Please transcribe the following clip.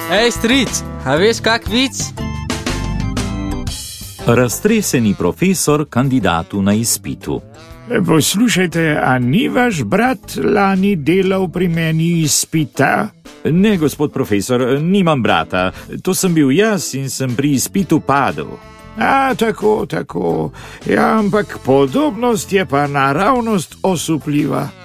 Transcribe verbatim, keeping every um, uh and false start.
Ej, stric, a veš kak vic? Raztreseni profesor kandidatu na izpitu. Poslušajte, a ni vaš brat lani delal pri meni izpita? Ne, gospod profesor, nimam brata. To sem bil jaz in sem pri izpitu padel. A, tako, tako. Ja, ampak podobnost je pa naravnost osupljiva.